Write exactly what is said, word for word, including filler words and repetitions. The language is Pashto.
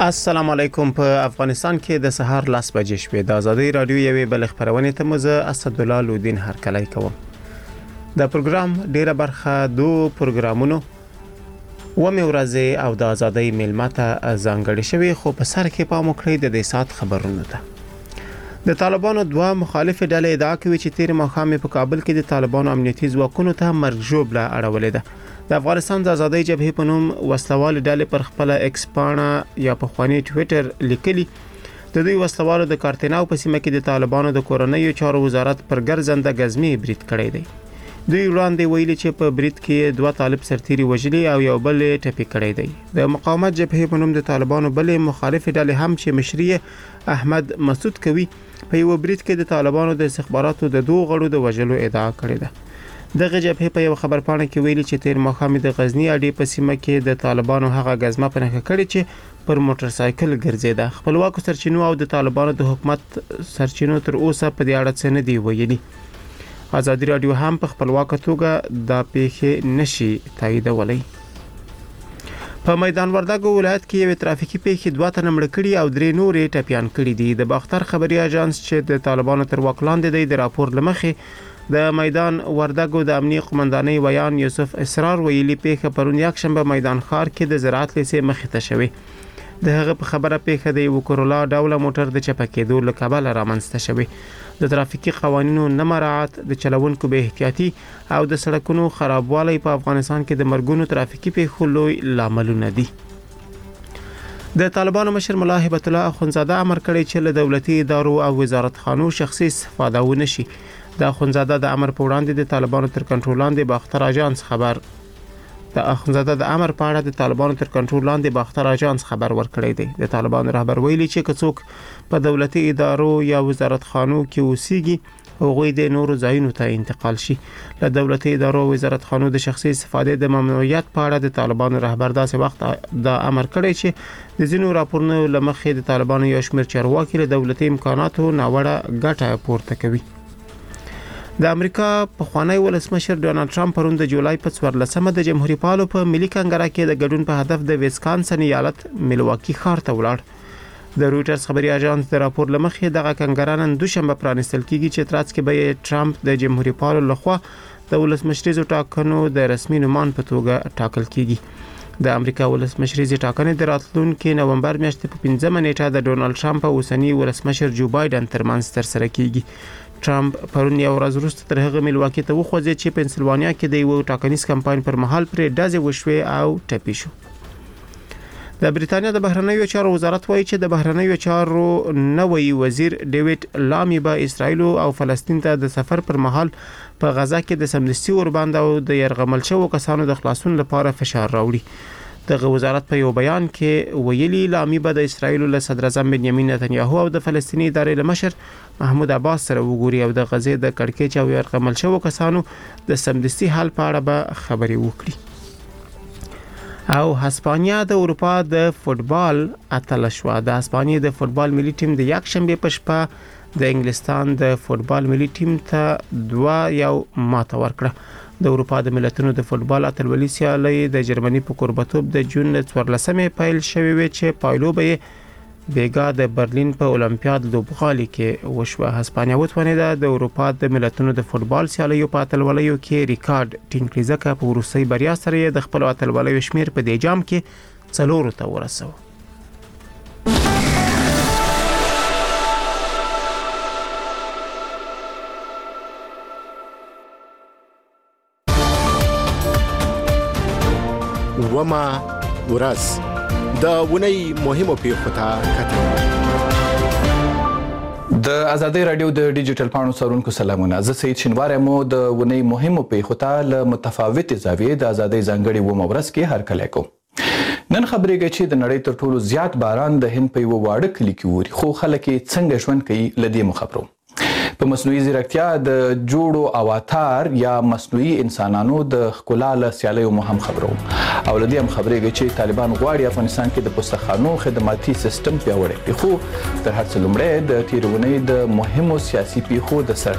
السلام علیکم. په افغانستان کې د سهار لاس بجې شوې د ازادي رادیو یوې بل خبرونه ته مزه اسدالله لودین هرکلی کوم. د پروګرام ډیره برخه دوه پروګرامونو و مې ورځې او د ازادي ملمته ځانګړي شوی، خو په سر کې پام وکړئ د دې سات خبرونه ته. د طالبانو دوه مخالف ډلې ادعا کوي چې تیر ماښام په کابل کې د طالبانو امنیتي ځواکونو ته مرګ ژوبله اړولې ده. د افغانستان د ازادۍ جبهې په نوم وسلوال ډلې پر خپل ایکس پاڼه یا په خواني ټوئیټر لیکلي د دوی وسلوالو د کارتناو په سیمه کې د طالبانو د کورنیو چارو وزارت پر ګرځنده غزمي برید کړی دی. دوی وړاندې ویلي چې په برید کې دوه طالب سرتيري وژلي او یو بل ټپي کړی دی. د مقاومت جبهې په نوم د طالبانو بلې مخالف ډلې هم چې مشري احمد مسعود کوي په یو برید کې د طالبانو د استخباراتو د دوه غړو د وژلو ادعا کړې ده. دغه جبهه په یو خبر پاڼه کې ویلي چې تیر ماښام د غزنی اډې په سیمه کې د طالبانو هغه غزمه په نښه کړې چې پر موټر سایکل ګرځیده. خپلواکو سرچینو او د طالبانو د حکومت سرچینو تر اوسه په دې اړه څه نه دی ویلي. ازادي رادیو هم په خپلواکه توګه دا پیښه نشي تاییدولای. په میدان وردګو ولایت کې یو ترافیکي پیښه دوه تنه مړ کړي او درې نورې ټپيان کړي دي. د باختر خبري اژانس چې د طالبانو تر واک لاندې دی د راپور لمخې د میدان وردګو د امنیه قومندانۍ ویان یوسف اسرار ویلي پیښه پرون یک شنبه میدان ښار کې د زراعت لیسې مخې ته شوې. د هغه په خبره پیښه د یو کورولا ډوله موټر د چپه کېدو له کبله رامنځته شوې. د ترافیکي قوانینو نه مراعات، د چلوونکو بې احتیاطي او د سړکونو خرابوالی په افغانستان کې د مرګونو ترافیکي پیښو لوی لاملونه دي. د طالبانو مشر ملا هبت الله اخونزاده امر کړی چې له دولتي ادارو او وزارتخانو شخصي استفاده ونه شي. د اخونزاده د امر په وړاندې د طالبانو تر کنټرول لاندې باختر اژانس خبر د اخونزاده د امر په اړه د طالبانو تر کنټرول لاندې باختر اژانس خبر ورکړی دی. د طالبانو رهبر ویلي چې کڅوک په دولتي ادارو یا وزارتخانو کې اوسېږي هغوی د نورو ځایونو ته انتقال شي. له دولتي ادارو او وزارتخانو د شخصي استفادې د ممنوعیت په اړه د طالبانو رهبر داسې وخت دا امر کړی چې د ځینو راپورونو لمخې د طالبانو یو شمېر چارواکي له دولتي امکاناتو ناوړه ګټه پورته کوي. د امریکا پخوانی ولسمشر ډونالد ټرمپ پرون د جولای په څوارلسمه د جمهوریت پالو په ملي کنګره کې د ګډون په هدف د ویسکانسن ایالت ملواکی ښار ته ولاړ. د رويټرز خبري اژانس د راپور لمخې دغه کنګره نن دوشنبه پرانستل کیږي چې ترڅ کې به ټرمپ د جمهوریت پالو لخوا د ولسمشریزو ټاکنو د رسمي نومان په توګه ټاکل کیږي. د امریکا ولسمشریزي ټاکنې د راتلونکي نومبر میاشتې په پنځمه نیټه د ډونالد ټرمپ او اوسنی ولسمشر جو بایدن ترمنځ ترسره کیږي. ټرمپ پرون یو ورځ وروسته تر هغه ملواکی ته وخوځي چې پنسلوانیا کې د یو ټاکنیز کمپاین پر مهال پرې ډزې وشوې او ټپي شو. د بریتانیا د بهرنیو چارو وزارت وایي چې د بهرنیو چارو نوی وزیر ډیوډ لامی به اسرائیل او فلسطین ته د سفر پر مهال په غزا کې د سمدستي ورباند او د يرغمل شوو کسانو د خلاصون لپاره فشار راوړي. دغه وزارت په یو بیان کې ویلي لامی به د اسرائیل له صدر اعظم بنیامین نتنیاهو او د فلسطیني ادارې له مشر محمود عباس سره وګوري او د غزې د کړکېچ او يرغمل شوو کسانو د سمدستي حل په اړه به خبرې وکړي. او هسپانیا د اروپا د فوتبال اتله شو. د هسپانیا د فوتبال ملي ټیم د یک شنبه په شپه د انګلستان د فوتبال ملي ټیم ته دوه یو ماته ورکړه. د اروپا د ملتونو د فوتبال اتلولي سیالي د جرمني په کوربتوب د جون څوارلسمه پیل شوې وي چې پایلو به بیګا د برلین په اولمپیاد لوبغالي کې وشوه. هسپانیا وتوانیده د اروپا د ملتونو د فوتبال سیالي په اتلولیو کې ریکارډ ټینګ کړي، ځکه په وروستۍ بریا سره د خپل اتلولیو شمیر په دې جام کې څلور ته ورسوه. وما ورځ د ونی مهمو پیښو ته کتل. د ازادي رادیو د ډیجیټل پاڼو څارونکو سلامونه. زه سید شینوار یم. د ونی مهمو پیښو ته له متفاوتې زاویې د ازادي ځانګړي ومه ورځ کې هرکلی کوم. نن خبرېږي چې د نړۍ تر ټولو زیات باران د هند په یو واړه کلي کې ووري، خو خلک یې څنګه ژوند کوي له دې مو خبرو. په مصنوعي ځیرکتیا د جوړو اواتار یا مصنوعي انسانانو د ښکلا له سیالیو مو هم خبرو. او له دې هم خبرېږي چې طالبان غواړي افغانستان کې د پستخانو خدماتي سیستم پیاوړی کړي. خو تر هر څه لومړی د تېرې اونۍ د مهمو سیاسي پیښو د سر